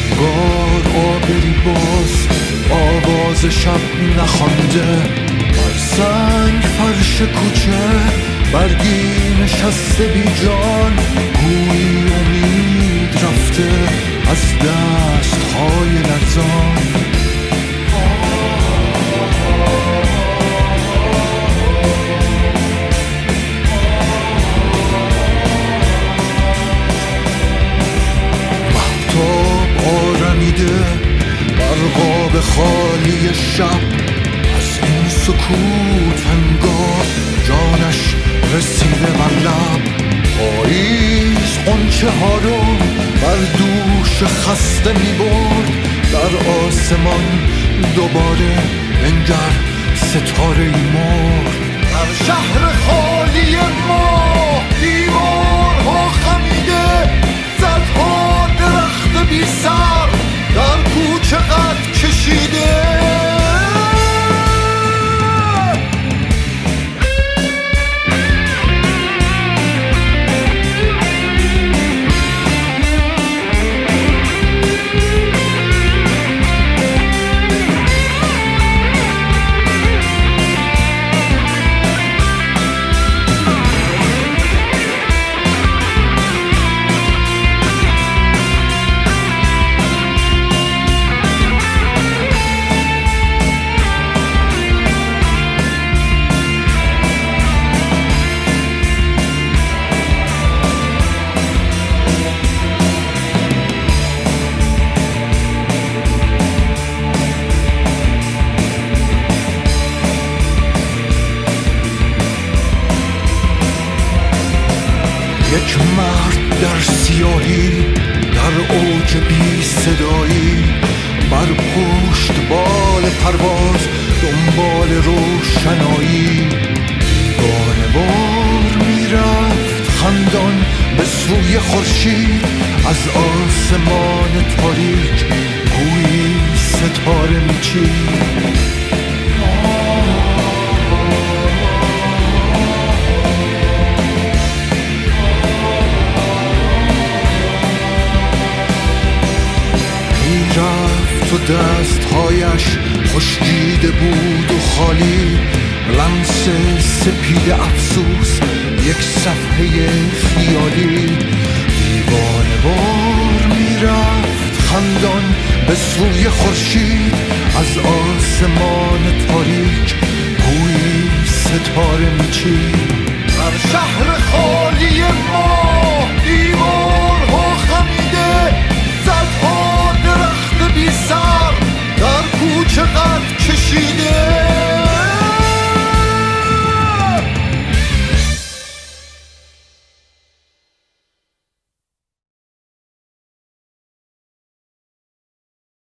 انگار آبری باز آواز شب نخوانده. بر سنگ فرش کوچه برگی نشسته بی جان، گویی امید رفته از دست‌های لرزان. بر قاب خالی شب از این سکوت انگار جانش رسیده بر لب. پاییز غنچه ها رو بر دوش خسته می برد. در آسمان دوباره انگار ستاره ای مرد. در شهر خالی ما دیوارها خمیده، صدها درخت بی سر در کوچه قد کشیده. یک مرد در سیاهی در اوج بی صدایی بر پشت بال پرواز دنبال روشنایی. دیوانه وار میرفت خندان به سوی خورشید، از آسمان تاریک گویی ستاره میچید. رفت و دستهایش خشکیده بود و خالی، لمس سپید افسوس یک صفحه خیالی. دیوانه وار میرفت خندان به سوی خورشید، از آسمان تاریک گویی ستاره میچید. در شهر خالی ما دیوارها خمیده، صدها درخت بی سر در کوچه قد کشیده.